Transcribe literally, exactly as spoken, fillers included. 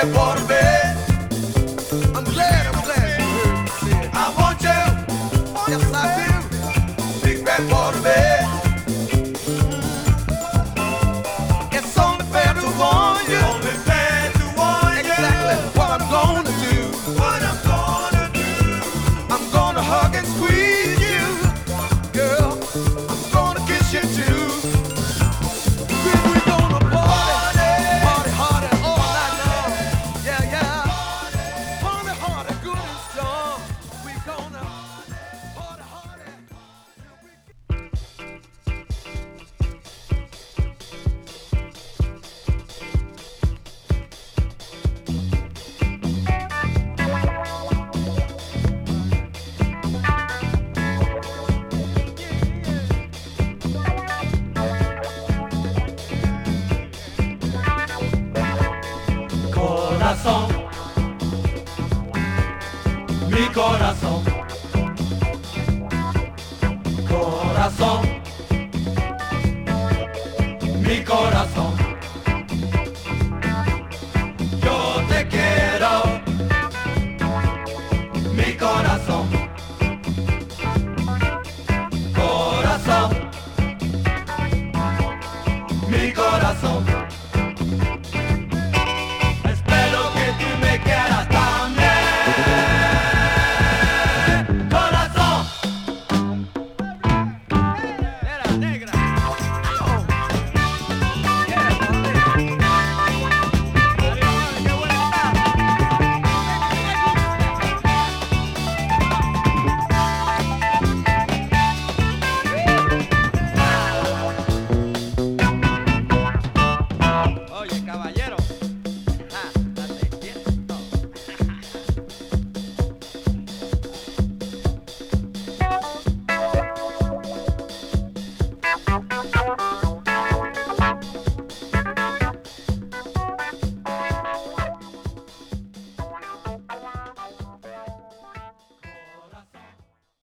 por ver. I'm glad, I'm glad you heard me say it. I want you, yes I do. Big bad por ver. It's only fair to warn you. Only fair to warn you. Exactly what I'm gonna do. What I'm gonna do. I'm gonna hug and squeeze you, girl. I'm gonna kiss you too. Corazón, mi corazón, corazón, mi corazón, yo te quiero, mi corazón, corazón, mi corazón.